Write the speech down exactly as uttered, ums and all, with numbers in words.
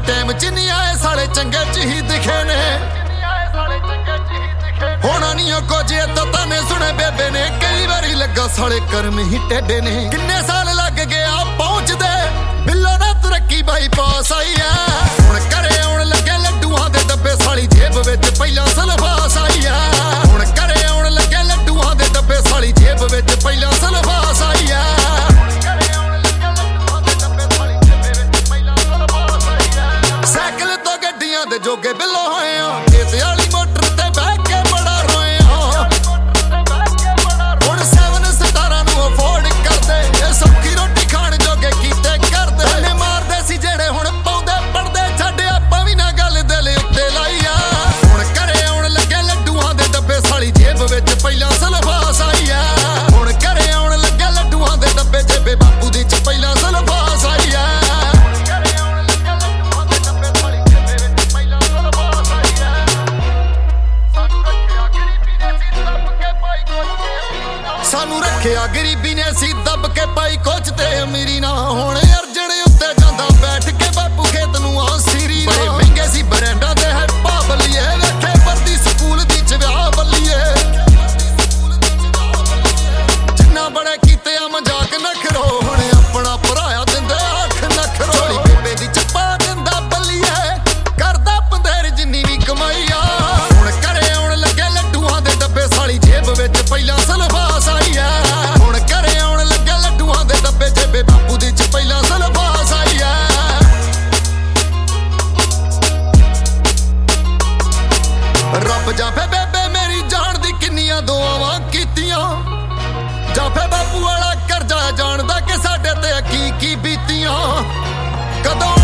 time च नहीं आए साले चंगे च ही दिखे ने होना नहीं कुछ तो ताने सुने बेबे ने कई बारी लगा साले कर्म ही टेढ़े ने किन्ने साल लग गया पहुंचदे बिल्लो ना तरक्की बाई पास आई है हुण घरे आउण लगे लड्डूआं दे डब्बे साली जेब विच पहिला सलवास आई है हुण घरे आउण लगे लड्डूआं दे डब्बे साली जेब विच पहिला सलवास आई है साइकिल तो गड्डियां दे जोगे बिल्लो होए आ खेत वाली मोटर ते बैठ के बड़ा रोए आ हुण सेवन सतारा नूं अफोर्ड करदे ए सौखी रोटी खाण जोगे कीते करदे ने मारदे सी जेड़े हुण पाउंदे पड़दे छड्ड आपां भी ना गल दिल उत्ते लाई आ हुण घरे आउण लगे लड्डूआं दे डब्बे साली जेब विच पहिला सलवास आई आ हुण घरे आउण लगे लड्डूआं दे डब्बे जेबे बापू दी च पहिला सलवास आई आ सानू रखिया गरीबी ने सी दब के पाई कुछ ते अमीरी ना होने अर्जन उत्ते जांदा बैठ के बापू खेत नूं आ सीरी बड़े महंगे सी ब्रांडां दे है पाबलिए रखे वर्दी स्कूल दी च विआह बल्लिए जिन्ना बड़े कीते आ मजाक नखरो हुण अपना भराया दिंदे आख नखरो चोली बेबे दी चप्पा दिंदा बल्लिए करदा पंदेर जिन्नी भी कमाई आ हुण घरे आउण लगे लड्डूआं दे डब्बे साली जेब विच पहिला सलवास आई आ हुण घरे आउण लगे लड्डूआं दे डब्बे जेबे बापू दी च पहिला सलवास आई आ रब जाफे बेबे मेरी जान दी किन्नियां दुआवां कीतियां जाफे बापू वाला करजा जानदा कि साडे ते की की बीतियां कदों